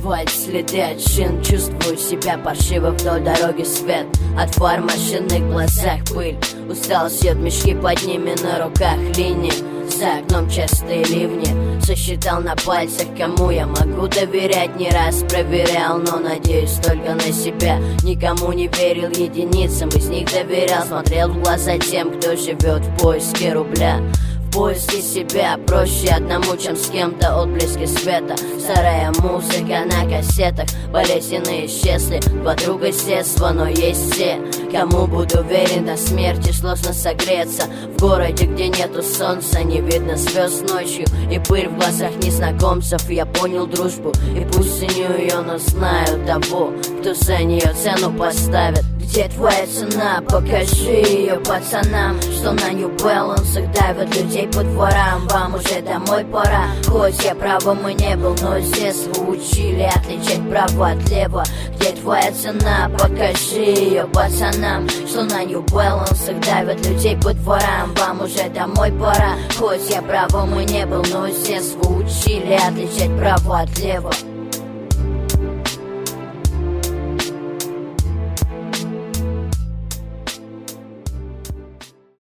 асфальт, следы от шин. Чувствую себя паршиво вдоль дороги, свет от фар машинных глазах пыль. Усталость, съед мешки под ними, на руках линии. За окном частые ливни. Сосчитал на пальцах, кому я могу доверять. Не раз проверял, но надеюсь только на себя. Никому не верил, единицам из них доверял. Смотрел в глаза тем, кто живет в поиске рубля. В поиске себя проще одному, чем с кем-то. Отблески света, старая музыка на кассетах. Болезненные исчезли, подруга с детства, но есть все, кому буду верен до смерти. Сложно согреться в городе, где нету солнца. Не видно звезд ночью и пыль в глазах незнакомцев. Я понял дружбу и пусть ценю ее, но знаю того, кто за нее цену поставит. Где твоя цена? Покажи ее пацанам, что на New Balance давят людей по дворам. Вам уже домой пора, хоть я правым и не был, но с детства учили отличать право от лева. Где твоя цена? Покажи ее пацанам, что на New Balance давят людей по дворам. Вам уже домой пора, хоть я правым и не был, но с детства учили отличать право от лева.